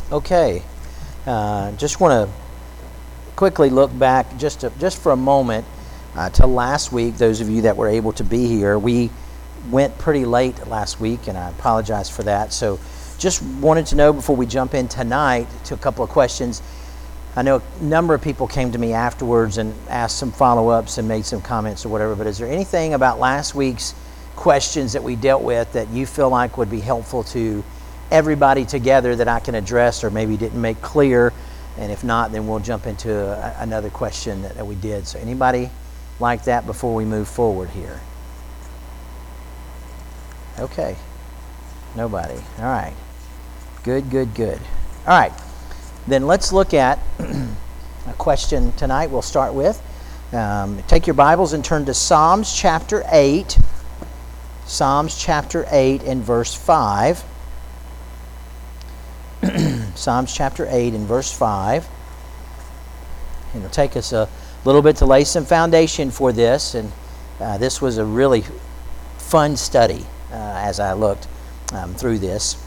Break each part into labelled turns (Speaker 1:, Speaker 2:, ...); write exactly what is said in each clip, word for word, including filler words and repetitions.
Speaker 1: Okay, uh, just want to quickly look back just to, just for a moment uh, to last week. Those of you that were able to be here, we went pretty late last week, and I apologize for that. So, just wanted to know before we jump in tonight to a couple of questions. I know a number of people came to me afterwards and asked some follow-ups and made some comments or whatever. But is there anything about last week's questions that we dealt with that you feel like would be helpful to everybody together that I can address, or maybe didn't make clear? And if not, then we'll jump into a, another question that, that we did. So anybody like that before we move forward here? Okay. Nobody. All right. Good, good, good. All right. Then let's look at a question tonight we'll start with. Um, take your Bibles and turn to Psalms chapter eight. Psalms chapter eight and verse five. Psalms chapter eight and verse five. And it'll take us a little bit to lay some foundation for this. And uh, this was a really fun study uh, as I looked um, through this.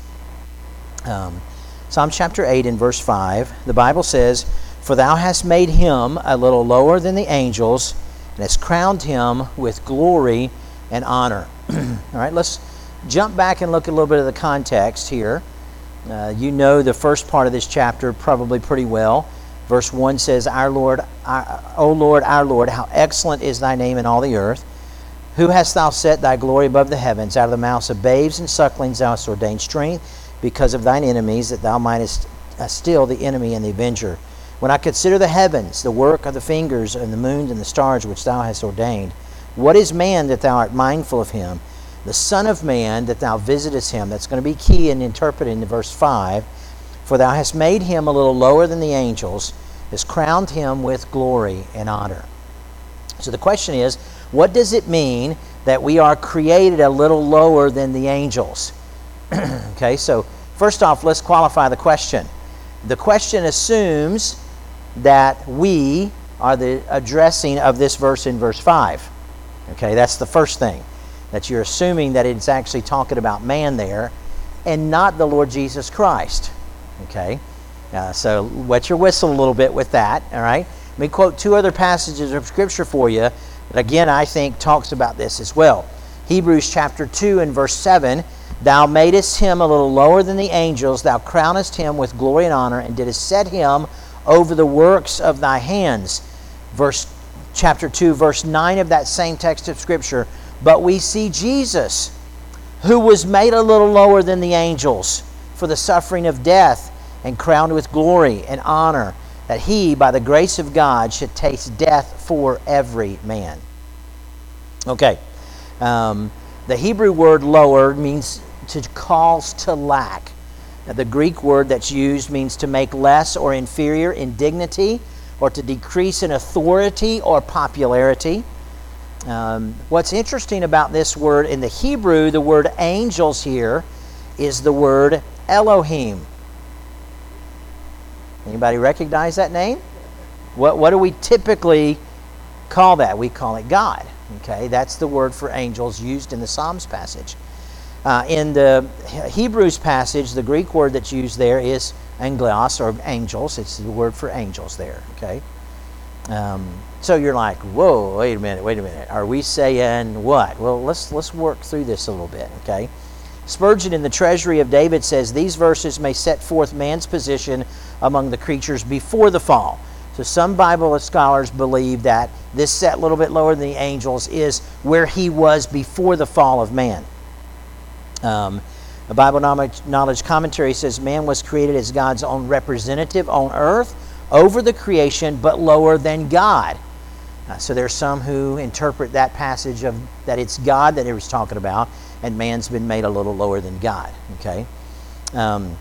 Speaker 1: Um, Psalm chapter eight and verse five. The Bible says, "For thou hast made him a little lower than the angels, and hast crowned him with glory and honor." All right, let's jump back and look at a little bit of the context here. Uh, you know the first part of this chapter probably pretty well. Verse one says, "Our Lord, our, O Lord, our Lord, how excellent is thy name in all the earth. Who hast thou set thy glory above the heavens? Out of the mouths of babes and sucklings thou hast ordained strength because of thine enemies, that thou mightest uh, still the enemy and the avenger. When I consider the heavens, the work of the fingers, and the moon and the stars which thou hast ordained, what is man that thou art mindful of him? The Son of Man that thou visitest him." That's going to be key in interpreting the verse five. "For thou hast made him a little lower than the angels, hast crowned him with glory and honor." So the question is, what does it mean that we are created a little lower than the angels? Okay, so first off, let's qualify the question. The question assumes that we are the addressing of this verse in verse five. Okay, that's the first thing. That you're assuming that it's actually talking about man there and not the Lord Jesus Christ. Okay, uh, so wet your whistle a little bit with that. All right, let me quote two other passages of Scripture for you that again I think talks about this as well. Hebrews chapter two and verse seven, "Thou madest him a little lower than the angels, thou crownest him with glory and honor, and didst set him over the works of thy hands." Verse chapter two, verse nine of that same text of Scripture, "But we see Jesus, who was made a little lower than the angels for the suffering of death, and crowned with glory and honor, that he, by the grace of God, should taste death for every man." Okay. Um, the Hebrew word lower means to cause to lack. Now, the Greek word that's used means to make less or inferior in dignity, or to decrease in authority or popularity. Um, what's interesting about this word in the Hebrew, the word angels here is the word Elohim. Anybody recognize that name? What what do we typically call that? We call it God. Okay, that's the word for angels used in the Psalms passage. Uh, in the Hebrews passage, the Greek word that's used there is angelos, or angels. It's the word for angels there. Okay. Um, so you're like, whoa, wait a minute, wait a minute. Are we saying what? Well, let's let's work through this a little bit, okay? Spurgeon in the Treasury of David says, "These verses may set forth man's position among the creatures before the fall." So some Bible scholars believe that this set a little bit lower than the angels is where he was before the fall of man. Um, the Bible knowledge, knowledge commentary says, "Man was created as God's own representative on earth, over the creation, but lower than God." Uh, so there's some who interpret that passage of that it's God that it was talking about, and man's been made a little lower than God. Okay. Um,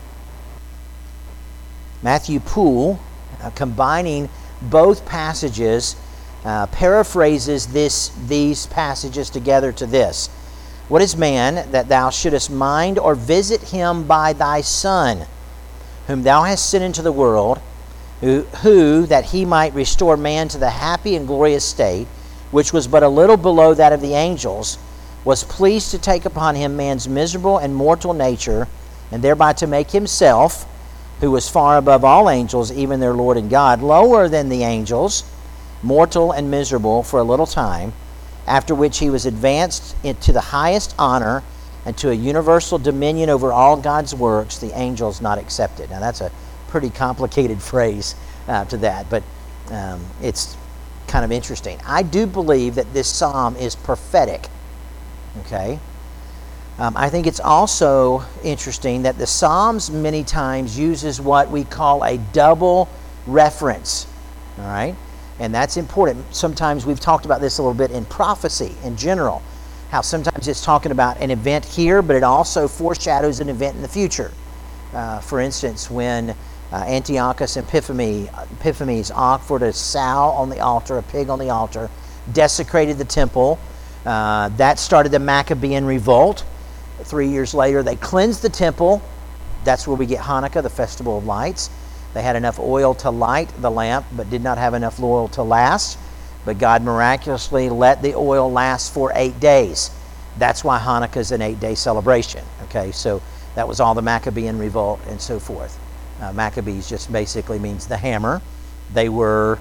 Speaker 1: Matthew Poole, uh, combining both passages, uh, paraphrases this these passages together to this: "What is man, that thou shouldest mind or visit him by thy Son, whom thou hast sent into the world, Who, who, that he might restore man to the happy and glorious state, which was but a little below that of the angels, was pleased to take upon him man's miserable and mortal nature, and thereby to make himself, who was far above all angels, even their Lord and God, lower than the angels, mortal and miserable for a little time, after which he was advanced into the highest honor and to a universal dominion over all God's works, the angels not accepted. Now that's a pretty complicated phrase uh, to that, but um, it's kind of interesting. I do believe that this psalm is prophetic. Okay? Um, I think it's also interesting that the Psalms many times uses what we call a double reference. All right? And that's important. Sometimes we've talked about this a little bit in prophecy in general. How sometimes it's talking about an event here, but it also foreshadows an event in the future. Uh, for instance, when uh, Antiochus Epiphanes, Epiphanes offered a sow on the altar, a pig on the altar, desecrated the temple. Uh, that started the Maccabean revolt. Three years later, they cleansed the temple. That's where we get Hanukkah, the Festival of Lights. They had enough oil to light the lamp, but did not have enough oil to last. But God miraculously let the oil last for eight days. That's why Hanukkah is an eight-day celebration. Okay, so that was all the Maccabean revolt and so forth. Uh, Maccabees just basically means the hammer. They were,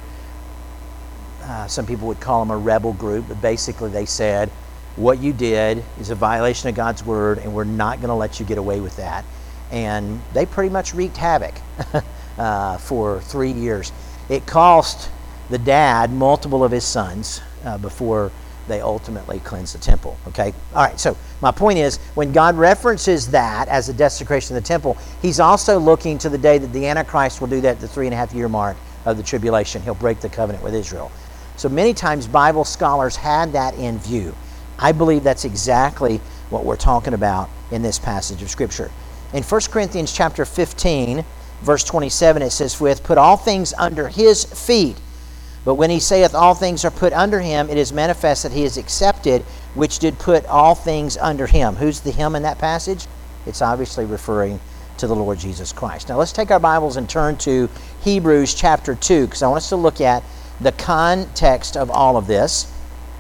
Speaker 1: uh, some people would call them a rebel group, but basically they said, what you did is a violation of God's word, and we're not going to let you get away with that. And they pretty much wreaked havoc uh, for three years. It cost the dad multiple of his sons uh, before they ultimately cleansed the temple. Okay? All right, so my point is, when God references that as a desecration of the temple, he's also looking to the day that the Antichrist will do that at the three and a half year mark of the tribulation. He'll break the covenant with Israel. So many times Bible scholars had that in view. I believe that's exactly what we're talking about in this passage of Scripture. In First Corinthians chapter fifteen, verse twenty-seven, it says, "For he hath put all things under his feet. But when he saith all things are put under him, it is manifest that he is accepted, which did put all things under him." Who's the him in that passage? It's obviously referring to the Lord Jesus Christ. Now let's take our Bibles and turn to Hebrews chapter two, because I want us to look at the context of all of this.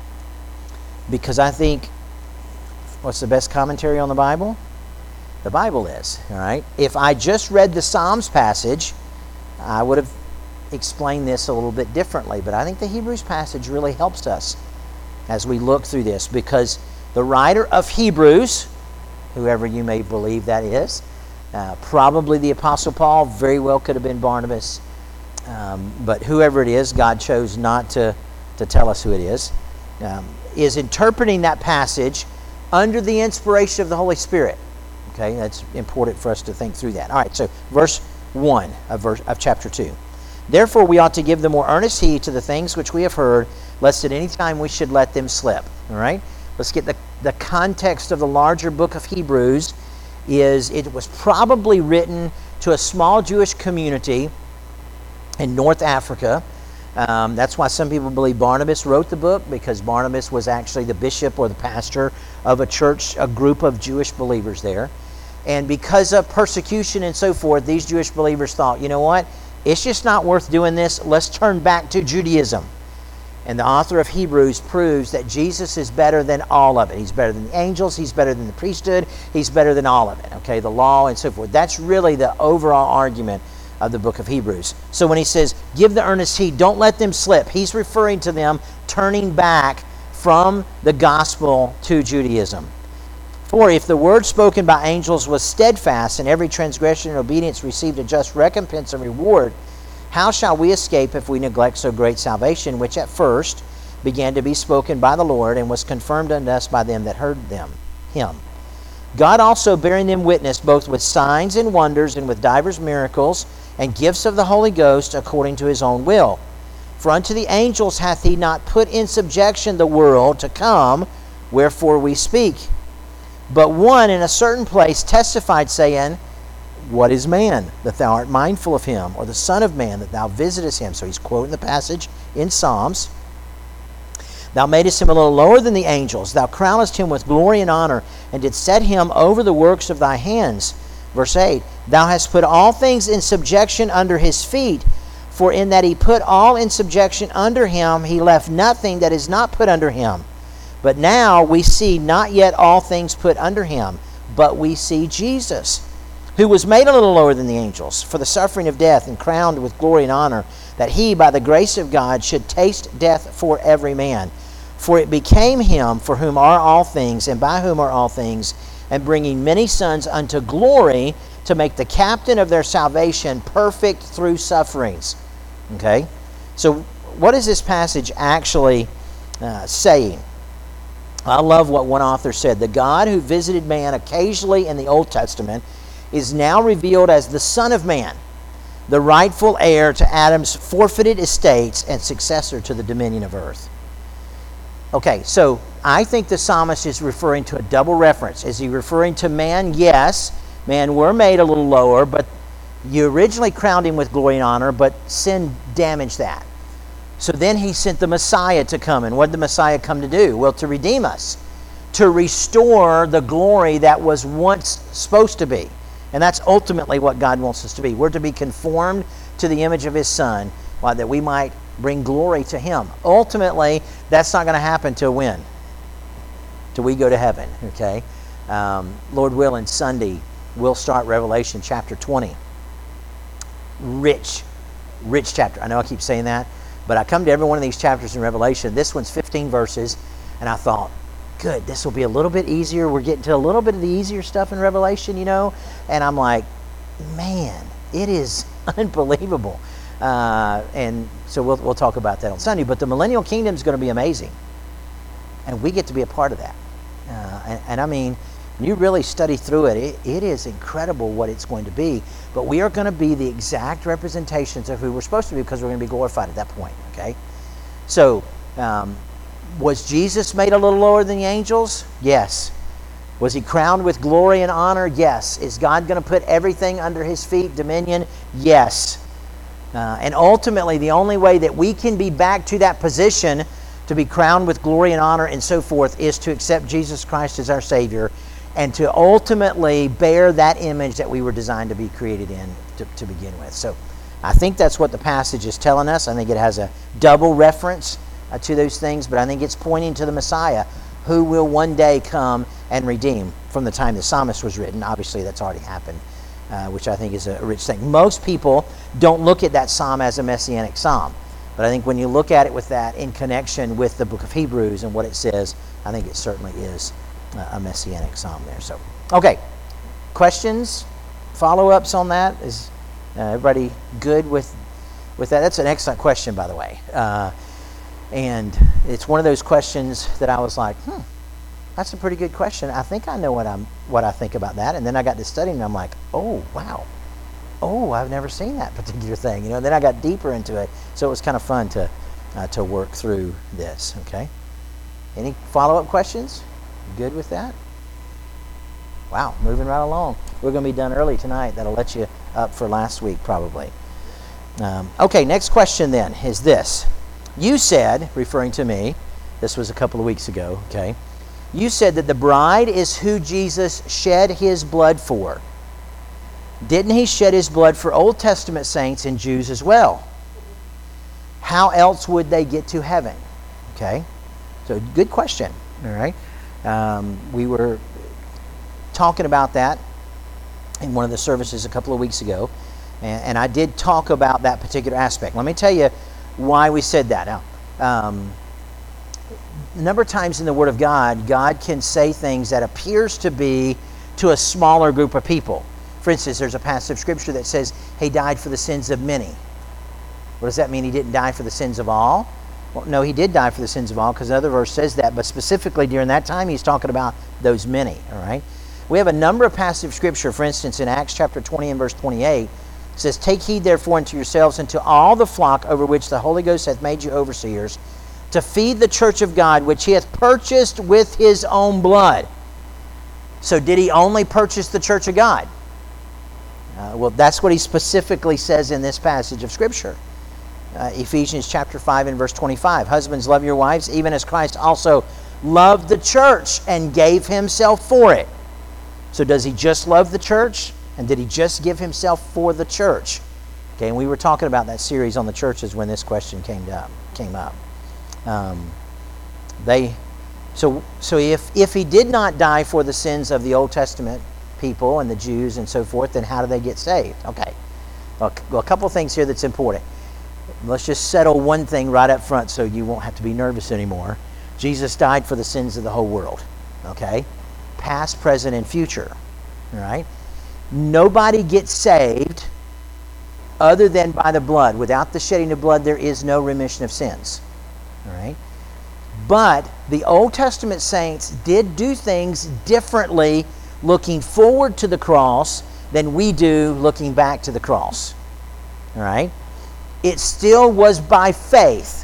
Speaker 1: Because I think, what's the best commentary on the Bible? The Bible is, all right? If I just read the Psalms passage, I would have explained this a little bit differently. But I think the Hebrews passage really helps us as we look through this, because the writer of Hebrews, whoever you may believe that is, uh, probably the Apostle Paul, very well could have been Barnabas, um, but whoever it is, God chose not to, to tell us who it is. Um, is interpreting that passage under the inspiration of the Holy Spirit. Okay, that's important for us to think through that. All right, so verse one of, verse, of chapter two. "Therefore we ought to give the more earnest heed to the things which we have heard, lest at any time we should let them slip." All right, let's get the, the context of the larger book of Hebrews. Is it was probably written to a small Jewish community in North Africa. Um, that's why some people believe Barnabas wrote the book, because Barnabas was actually the bishop or the pastor of a church, a group of Jewish believers there. And because of persecution and so forth, these Jewish believers thought, you know what? It's just not worth doing this. Let's turn back to Judaism. And the author of Hebrews proves that Jesus is better than all of it. He's better than the angels. He's better than the priesthood. He's better than all of it. Okay, the law and so forth. That's really the overall argument of the book of Hebrews. So when he says, give the earnest heed, don't let them slip, he's referring to them turning back from the gospel to Judaism. "For if the word spoken by angels was steadfast, and every transgression and obedience received a just recompense and reward, how shall we escape if we neglect so great salvation, which at first began to be spoken by the Lord, and was confirmed unto us by them that heard them, him? God also bearing them witness, both with signs and wonders, and with divers miracles, and gifts of the Holy Ghost, according to his own will. For unto the angels hath he not put in subjection the world to come, wherefore we speak. But one in a certain place testified, saying, What is man, that thou art mindful of him? Or the Son of man, that thou visitest him?" So he's quoting the passage in Psalms. "Thou madest him a little lower than the angels. Thou crownest him with glory and honor, and didst set him over the works of thy hands." Verse eight, "Thou hast put all things in subjection under his feet. For in that he put all in subjection under him, he left nothing that is not put under him. But now we see not yet all things put under him, but we see Jesus, who was made a little lower than the angels for the suffering of death and crowned with glory and honor, that he, by the grace of God, should taste death for every man. For it became him for whom are all things, and by whom are all things, and bringing many sons unto glory, to make the captain of their salvation perfect through sufferings. Okay? So what is this passage actually uh, saying? I love what one author said. The God who visited man occasionally in the Old Testament is now revealed as the Son of Man, the rightful heir to Adam's forfeited estates and successor to the dominion of earth. Okay, so I think the psalmist is referring to a double reference. Is he referring to man? Yes, man were made a little lower, but you originally crowned him with glory and honor, but sin damaged that. So then he sent the Messiah to come. And what did the Messiah come to do? Well, to redeem us, to restore the glory that was once supposed to be. And that's ultimately what God wants us to be. We're to be conformed to the image of his Son, that we might bring glory to him. Ultimately, that's not going to happen till when? Till we go to heaven, okay? Um, Lord willing, Sunday, we'll start Revelation chapter twenty. Rich, rich chapter. I know I keep saying that, but I come to every one of these chapters in Revelation. This one's fifteen verses, and I thought, good, this will be a little bit easier. We're getting to a little bit of the easier stuff in Revelation, you know? And I'm like, man, it is unbelievable. Uh, and so we'll we'll talk about that on Sunday. But the millennial kingdom is going to be amazing, and we get to be a part of that. Uh, and, and I mean, when you really study through it, it, it is incredible what it's going to be. But we are going to be the exact representations of who we're supposed to be, because we're going to be glorified at that point. Okay, so um, was Jesus made a little lower than the angels? Yes. Was he crowned with glory and honor? Yes. Is God going to put everything under his feet, dominion? Yes. Uh, and ultimately, the only way that we can be back to that position to be crowned with glory and honor and so forth is to accept Jesus Christ as our Savior, and to ultimately bear that image that we were designed to be created in to, to begin with. So I think that's what the passage is telling us. I think it has a double reference uh, to those things, but I think it's pointing to the Messiah, who will one day come and redeem. From the time the psalmist was written, obviously that's already happened. Uh, which I think is a rich thing. Most people don't look at that psalm as a messianic psalm. But I think when you look at it with that in connection with the book of Hebrews and what it says, I think it certainly is a messianic psalm there. So, okay. Questions? Follow-ups on that? Is uh, everybody good with, with that? That's an excellent question, by the way. Uh, and it's one of those questions that I was like, hmm, that's a pretty good question. I think I know what I'm what I think about that. And then I got to studying, and I'm like, oh wow, oh I've never seen that particular thing. You know. Then I got deeper into it, so it was kind of fun to uh, to work through this. Okay. Any follow-up questions? Good with that? Wow, moving right along. We're going to be done early tonight. That'll let you up for last week probably. Um, okay, next question then is this. You said, referring to me, this was a couple of weeks ago. Okay. You said that the bride is who Jesus shed his blood for. Didn't he shed his blood for Old Testament saints and Jews as well? How else would they get to heaven? Okay, so good question. All right, um, we were talking about that in one of the services a couple of weeks ago, and, and I did talk about that particular aspect. Let me tell you why we said that. Now, um, a number of times in the Word of God, God can say things that appears to be to a smaller group of people. For instance, there's a passage of Scripture that says he died for the sins of many. What does that mean? He didn't die for the sins of all? Well, no, he did die for the sins of all, because another verse says that, but specifically during that time, he's talking about those many. All right. We have a number of passages of Scripture. For instance, in Acts chapter twenty and verse twenty-eight, it says, "Take heed therefore unto yourselves and to all the flock over which the Holy Ghost hath made you overseers, to feed the church of God, which he hath purchased with his own blood." So did he only purchase the church of God? Uh, well, that's what he specifically says in this passage of Scripture. Uh, Ephesians chapter five and verse twenty-five. "Husbands, love your wives, even as Christ also loved the church and gave himself for it." So does he just love the church? And did he just give himself for the church? Okay, and we were talking about that series on the churches when this question came up. Came up. Um, they, so so if if he did not die for the sins of the Old Testament people and the Jews and so forth, then how do they get saved? Okay. Well, a couple of things here that's important. Let's just settle one thing right up front so you won't have to be nervous anymore. Jesus died for the sins of the whole world. Okay? Past, present, and future. All right? Nobody gets saved other than by the blood. Without the shedding of blood, there is no remission of sins. All right? But the Old Testament saints did do things differently looking forward to the cross than we do looking back to the cross. All right? It still was by faith.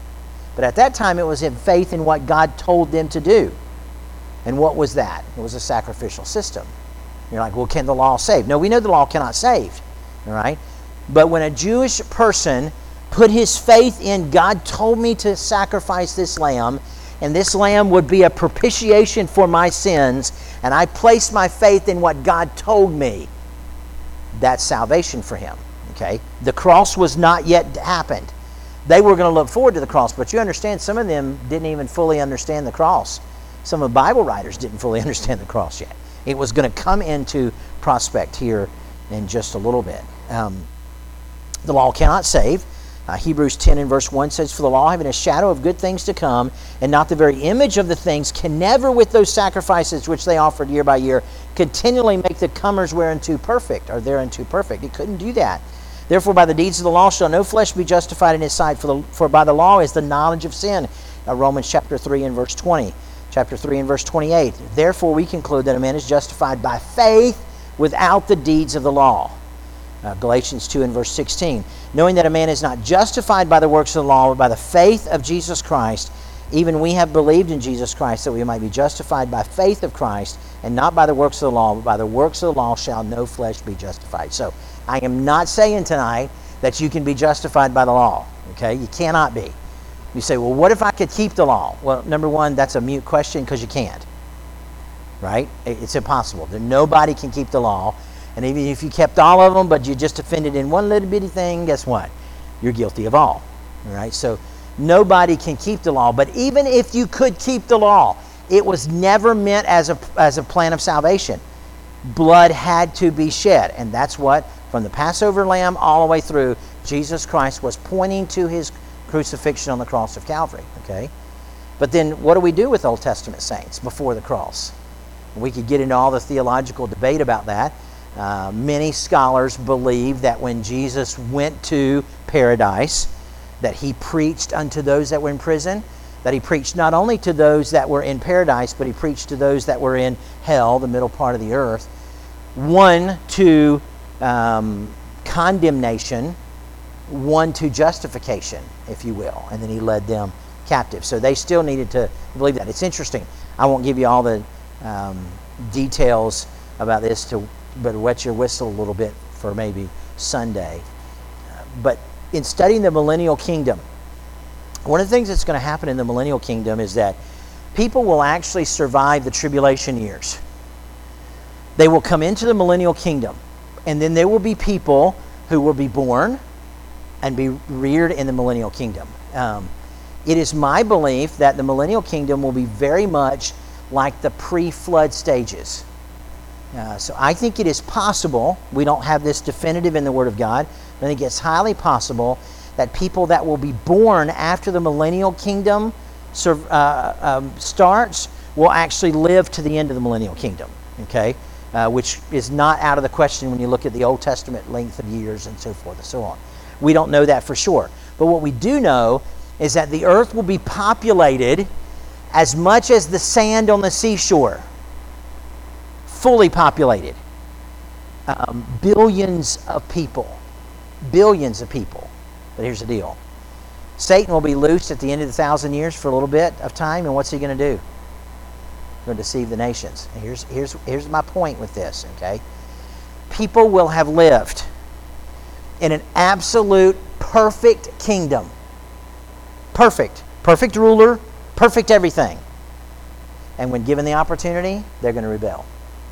Speaker 1: But at that time, it was in faith in what God told them to do. And what was that? It was a sacrificial system. You're like, well, can the law save? No, we know the law cannot save. All right? But when a Jewish person put his faith in, God told me to sacrifice this lamb, and this lamb would be a propitiation for my sins, and I placed my faith in what God told me, that's salvation for him. Okay? The cross was not yet happened. They were going to look forward to the cross, but you understand, some of them didn't even fully understand the cross. Some of the Bible writers didn't fully understand the cross yet. It was going to come into prospect here in just a little bit. Um, the law cannot save. Uh, Hebrews ten and verse one says, for the law, having a shadow of good things to come, and not the very image of the things, can never with those sacrifices which they offered year by year continually make the comers whereunto perfect, or thereunto perfect. It couldn't do that. Therefore, by the deeds of the law shall no flesh be justified in his sight, for, the, for by the law is the knowledge of sin. Uh, Romans chapter three and verse twenty. Chapter three and verse twenty-eight. Therefore, we conclude that a man is justified by faith without the deeds of the law. Uh, Galatians two and verse sixteen. Knowing that a man is not justified by the works of the law, but by the faith of Jesus Christ, even we have believed in Jesus Christ, that we might be justified by faith of Christ, and not by the works of the law, but by the works of the law shall no flesh be justified. So, I am not saying tonight that you can be justified by the law. Okay? You cannot be. You say, well, what if I could keep the law? Well, number one, that's a mute question because you can't. Right? It's impossible. Nobody can keep the law. And even if you kept all of them, but you just offended in one little bitty thing, guess what? You're guilty of all. All right? So nobody can keep the law. But even if you could keep the law, it was never meant as a, as a plan of salvation. Blood had to be shed. And that's what, from the Passover lamb all the way through, Jesus Christ was pointing to his crucifixion on the cross of Calvary. Okay? But then what do we do with Old Testament saints before the cross? We could get into all the theological debate about that. Uh, many scholars believe that when Jesus went to paradise, that he preached unto those that were in prison, that he preached not only to those that were in paradise, but he preached to those that were in hell, the middle part of the earth. One to um, condemnation, one to justification, if you will, and then he led them captive. So they still needed to believe that. It's interesting. I won't give you all the um, details about this to but wet your whistle a little bit for maybe Sunday. Uh, but in studying the millennial kingdom, one of the things that's going to happen in the millennial kingdom is that people will actually survive the tribulation years. They will come into the millennial kingdom, and then there will be people who will be born and be reared in the millennial kingdom. Um, it is my belief that the millennial kingdom will be very much like the pre-flood stages. Uh, so I think it is possible, we don't have this definitive in the Word of God, but I think it's highly possible that people that will be born after the millennial kingdom uh, um, starts will actually live to the end of the millennial kingdom, okay? Uh, which is not out of the question when you look at the Old Testament length of years and so forth and so on. We don't know that for sure. But what we do know is that the earth will be populated as much as the sand on the seashore. Fully populated. Um, billions of people. Billions of people. But here's the deal. Satan will be loosed at the end of the thousand years for a little bit of time, and what's he going to do? He's going to deceive the nations. And here's, here's, here's my point with this, okay? People will have lived in an absolute perfect kingdom. Perfect. Perfect ruler, perfect everything. And when given the opportunity, they're going to rebel.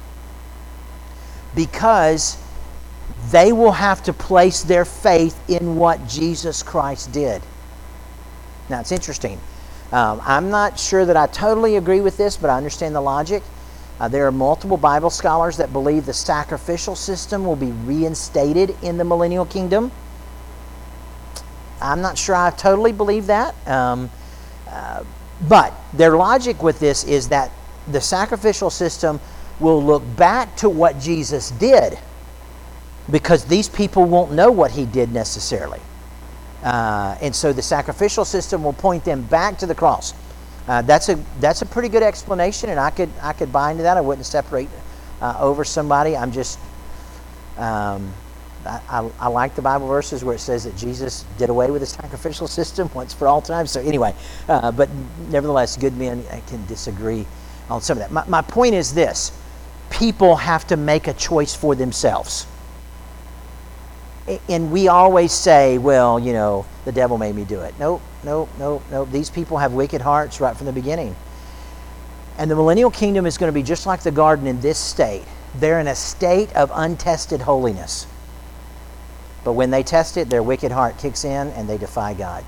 Speaker 1: Because they will have to place their faith in what Jesus Christ did. Now, it's interesting. Um, I'm not sure that I totally agree with this, but I understand the logic. Uh, there are multiple Bible scholars that believe the sacrificial system will be reinstated in the millennial kingdom. I'm not sure I totally believe that. Um, uh, but their logic with this is that the sacrificial system will look back to what Jesus did, because these people won't know what he did necessarily. Uh, and so the sacrificial system will point them back to the cross. Uh, that's a that's a pretty good explanation, and I could I could buy into that. I wouldn't separate uh, over somebody. I'm just um, I, I, I like the Bible verses where it says that Jesus did away with the sacrificial system once for all time. So anyway, uh, but nevertheless, good men can disagree on some of that. My, my point is this: people have to make a choice for themselves. And we always say, well, you know, the devil made me do it. Nope, nope, nope, nope. These people have wicked hearts right from the beginning. And the millennial kingdom is going to be just like the garden in this state. They're in a state of untested holiness. But when they test it, their wicked heart kicks in and they defy God.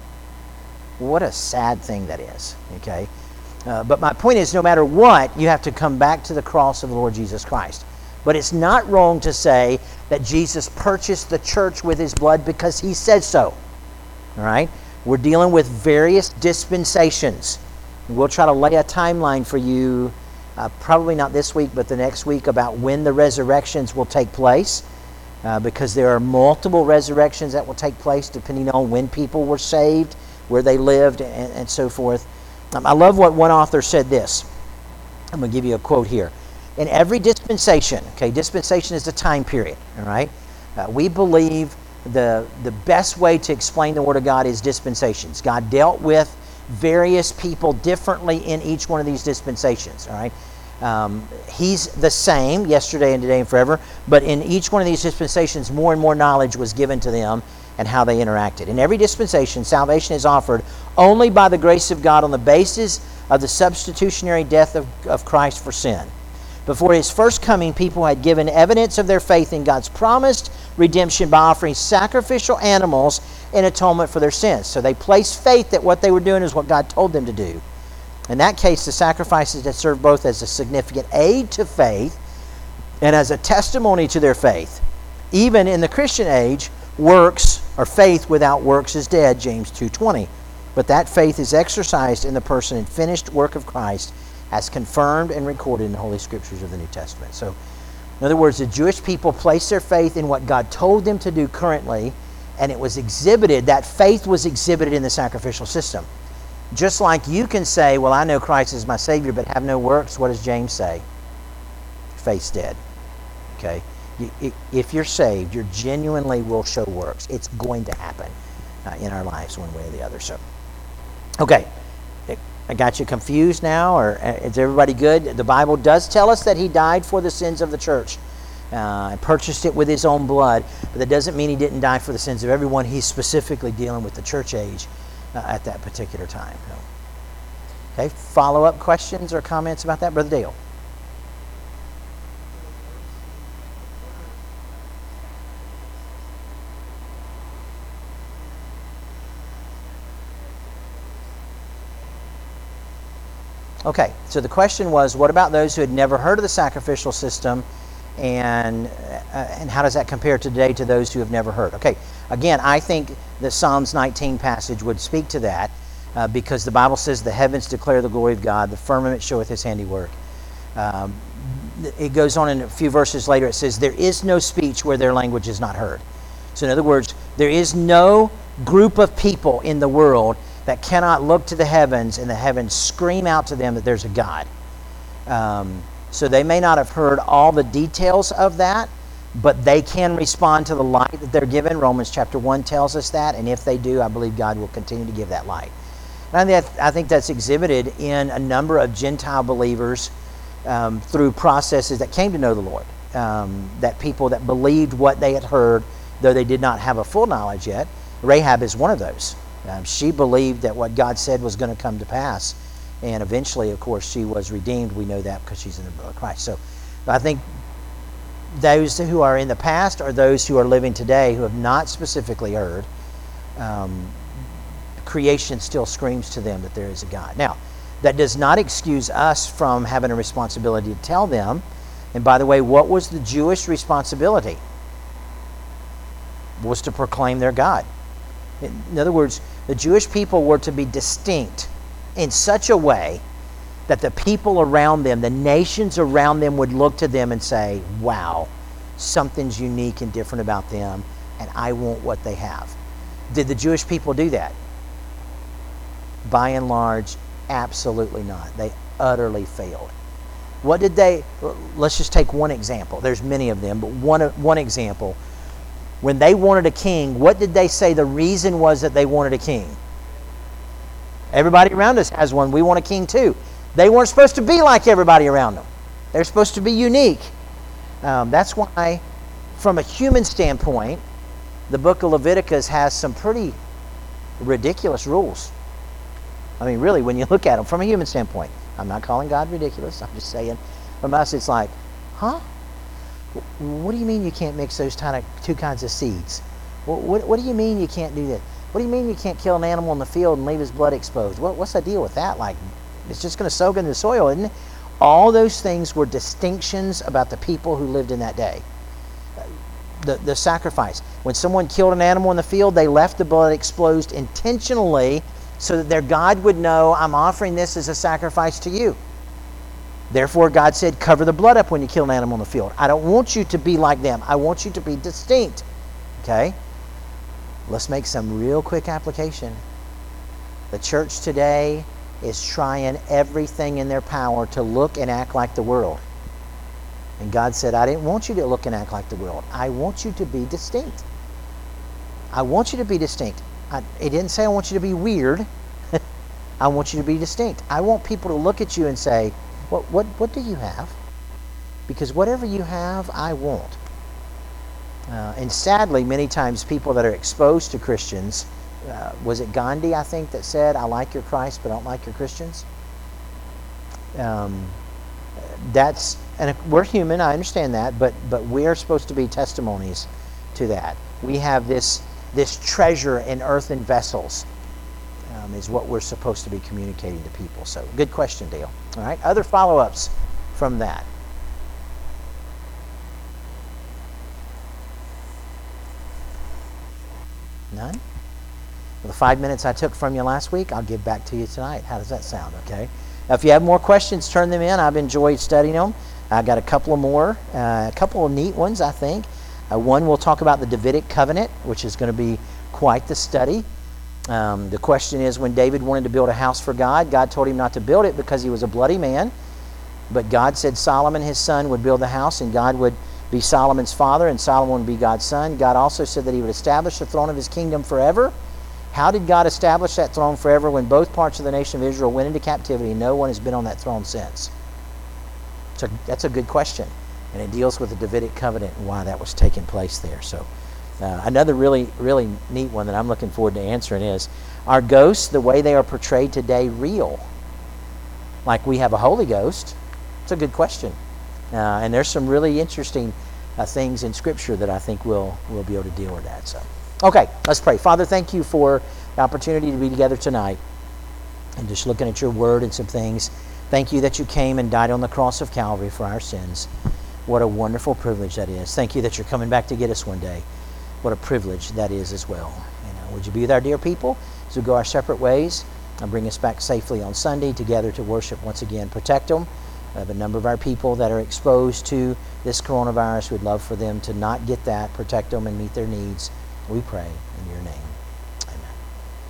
Speaker 1: What a sad thing that is, okay? Uh, but my point is, no matter what, you have to come back to the cross of the Lord Jesus Christ. But it's not wrong to say that Jesus purchased the church with his blood because he said so. All right? We're dealing with various dispensations. We'll try to lay a timeline for you, uh, probably not this week, but the next week, about when the resurrections will take place. Uh, because there are multiple resurrections that will take place depending on when people were saved, where they lived, and, and so forth. Um, I love what one author said this. I'm going to give you a quote here. In every dispensation, okay, dispensation is the time period, all right? Uh, we believe the, the best way to explain the Word of God is dispensations. God dealt with various people differently in each one of these dispensations, all right? Um, he's the same yesterday and today and forever, but in each one of these dispensations, more and more knowledge was given to them and how they interacted. In every dispensation, salvation is offered only by the grace of God on the basis of the substitutionary death of, of Christ for sin. Before his first coming, people had given evidence of their faith in God's promised redemption by offering sacrificial animals in atonement for their sins. So they placed faith that what they were doing is what God told them to do. In that case, the sacrifices had served both as a significant aid to faith and as a testimony to their faith. Even in the Christian age, works or faith without works is dead, James two twenty. But that faith is exercised in the person and finished work of Christ, as confirmed and recorded in the Holy Scriptures of the New Testament. So, in other words, the Jewish people placed their faith in what God told them to do currently, and it was exhibited, that faith was exhibited in the sacrificial system. Just like you can say, well, I know Christ is my Savior, but have no works, what does James say? Faith's dead. Okay? You, if you're saved, you genuinely will show works. It's going to happen uh, in our lives one way or the other. So, okay. I got you confused now, or is everybody good? The Bible does tell us that he died for the sins of the church uh, and purchased it with his own blood, but that doesn't mean he didn't die for the sins of everyone. He's specifically dealing with the church age uh, at that particular time. Okay, follow-up questions or comments about that? Brother Dale. Okay, so the question was, what about those who had never heard of the sacrificial system, and uh, and how does that compare today to those who have never heard? Okay, again, I think the Psalms nineteen passage would speak to that, uh, because the Bible says the heavens declare the glory of God, the firmament showeth his handiwork. Um, it goes on in a few verses later, it says, there is no speech where their language is not heard. So in other words, there is no group of people in the world that cannot look to the heavens and the heavens scream out to them that there's a God. Um, so they may not have heard all the details of that, but they can respond to the light that they're given. Romans chapter one tells us that, and if they do, I believe God will continue to give that light. And I think, I think that's exhibited in a number of Gentile believers um, through processes that came to know the Lord. Um, that people that believed what they had heard, though they did not have a full knowledge yet. Rahab is one of those. Um, she believed that what God said was going to come to pass. And eventually, of course, she was redeemed. We know that because she's in the blood of Christ. So I think those who are in the past or those who are living today who have not specifically heard, um, creation still screams to them that there is a God. Now, That does not excuse us from having a responsibility to tell them. And by the way, what was the Jewish responsibility? Was to proclaim their God. In other words, the Jewish people were to be distinct in such a way that the people around them, the nations around them, would look to them and say, wow, something's unique and different about them, and I want what they have. Did the Jewish people do that? By and large, absolutely not. They utterly failed. What did they, let's just take one example. There's many of them, but one, one example. When they wanted a king, what did they say the reason was that they wanted a king? Everybody around us has one. We want a king too. They weren't supposed to be like everybody around them. They're supposed to be unique. Um, that's why, from a human standpoint, the book of Leviticus has some pretty ridiculous rules. I mean, really, when you look at them from a human standpoint. I'm not calling God ridiculous. I'm just saying, from us, it's like, huh? What do you mean you can't mix those kind of two kinds of seeds? What, what, what do you mean you can't do that? What do you mean you can't kill an animal in the field and leave his blood exposed? What, what's the deal with that? Like, it's just going to soak into the soil, isn't it? All those things were distinctions about the people who lived in that day. The, the sacrifice. When someone killed an animal in the field, they left the blood exposed intentionally so that their God would know, I'm offering this as a sacrifice to you. Therefore, God said, cover the blood up when you kill an animal in the field. I don't want you to be like them. I want you to be distinct. Okay? Let's make some real quick application. The church today is trying everything in their power to look and act like the world. And God said, I didn't want you to look and act like the world. I want you to be distinct. I want you to be distinct. I, it didn't say I want you to be weird. I want you to be distinct. I want people to look at you and say, what, what, what do you have? Because whatever you have, I want. Uh, and sadly, many times people that are exposed to Christians, uh, was it Gandhi, I think, that said, I like your Christ, but I don't like your Christians? Um, that's, and we're human, I understand that, but but we're supposed to be testimonies to that. We have this this treasure in earthen vessels, um, is what we're supposed to be communicating to people. So, good question, Dale. All right, other follow-ups from that. None? Well, the five minutes I took from you last week, I'll give back to you tonight. How does that sound? Okay. Now, if you have more questions, turn them in. I've enjoyed studying them. I got a couple of more, uh, a couple of neat ones, I think. Uh, one, we'll talk about the Davidic covenant, which is going to be quite the study. Um, the question is, when David wanted to build a house for God, God told him not to build it because he was a bloody man. But God said Solomon, his son, would build the house, and God would be Solomon's father, and Solomon would be God's son. God also said that he would establish the throne of his kingdom forever. How did God establish that throne forever when both parts of the nation of Israel went into captivity and no one has been on that throne since? So that's a good question. And it deals with the Davidic covenant and why that was taking place there. So uh, another really, really neat one that I'm looking forward to answering is, are ghosts, the way they are portrayed today, real? Like we have a Holy Ghost? It's a good question. Uh, and there's some really interesting uh, things in Scripture that I think we'll, we'll be able to deal with that. So, okay, let's pray. Father, thank you for the opportunity to be together tonight and just looking at your word and some things. Thank you that you came and died on the cross of Calvary for our sins. What a wonderful privilege that is. Thank you that you're coming back to get us one day. What a privilege that is as well. You know, would you be with our dear people as we go our separate ways and bring us back safely on Sunday together to worship once again. Protect them. We have a number of our people that are exposed to this coronavirus. We'd love for them to not get that. Protect them and meet their needs. We pray.